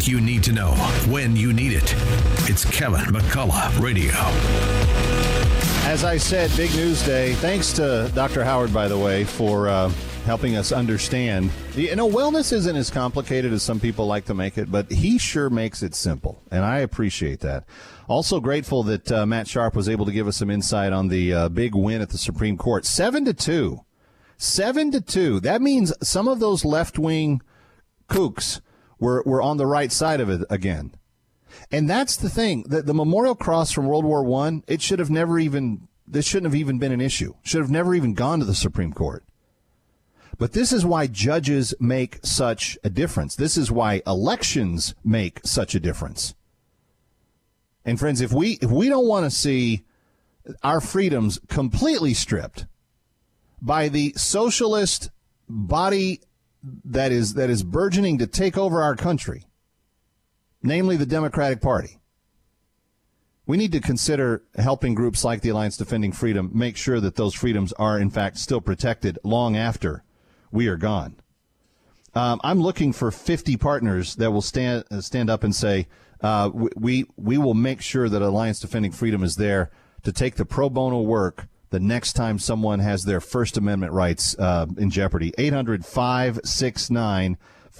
what you need to know when you need it. It's Kevin McCullough Radio. As I said, big news day. Thanks to Dr. Howard, by the way, for helping us understand. Wellness isn't as complicated as some people like to make it, but he sure makes it simple, and I appreciate that. Also grateful that Matt Sharp was able to give us some insight on the big win at the Supreme Court. 7-2. 7-2. That means some of those left-wing kooks were on the right side of it again. And that's the thing. The Memorial Cross from World War I, this shouldn't have even been an issue. Should have never even gone to the Supreme Court. But this is why judges make such a difference. This is why elections make such a difference. And friends, if we don't want to see our freedoms completely stripped by the socialist body that is burgeoning to take over our country, namely the Democratic Party, we need to consider helping groups like the Alliance Defending Freedom make sure that those freedoms are, in fact, still protected long after we are gone. I'm looking for 50 partners that will stand up and say, we will make sure that Alliance Defending Freedom is there to take the pro bono work the next time someone has their First Amendment rights in jeopardy. 800-569-1559.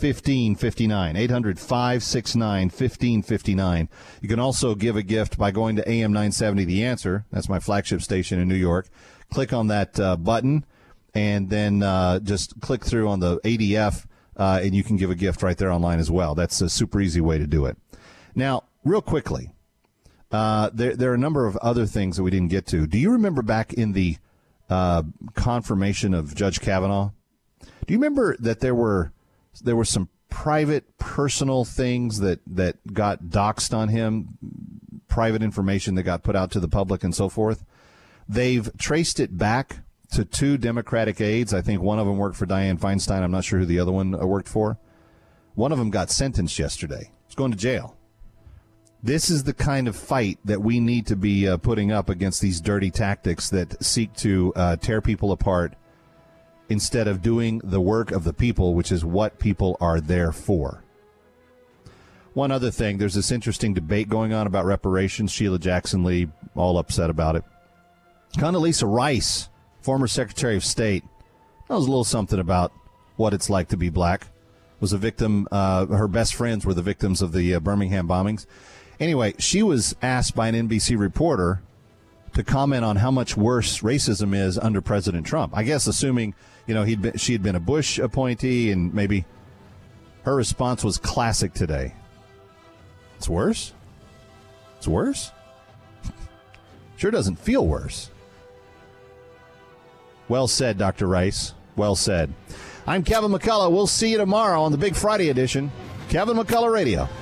800-569-1559. You can also give a gift by going to AM 970 The Answer. That's my flagship station in New York. Click on that button, and then just click through on the ADF, and you can give a gift right there online as well. That's a super easy way to do it. Now, real quickly, there are a number of other things that we didn't get to. Do you remember back in the confirmation of Judge Kavanaugh? Do you remember that there were some private, personal things that got doxed on him, private information that got put out to the public and so forth? They've traced it back to 2 Democratic aides. I think one of them worked for Dianne Feinstein. I'm not sure who the other one worked for. One of them got sentenced yesterday. He's going to jail. This is the kind of fight that we need to be putting up against these dirty tactics that seek to tear people apart instead of doing the work of the people, which is what people are there for. One other thing, there's this interesting debate going on about reparations. Sheila Jackson Lee, all upset about it. Condoleezza Rice, former Secretary of State, knows a little something about what it's like to be black. Was a victim, her best friends were the victims of the Birmingham bombings. Anyway, she was asked by an NBC reporter to comment on how much worse racism is under President Trump. I guess assuming, she had been a Bush appointee, and maybe her response was classic today. It's worse? It's worse? Sure doesn't feel worse. Well said, Dr. Rice. Well said. I'm Kevin McCullough. We'll see you tomorrow on the Big Friday edition. Kevin McCullough Radio.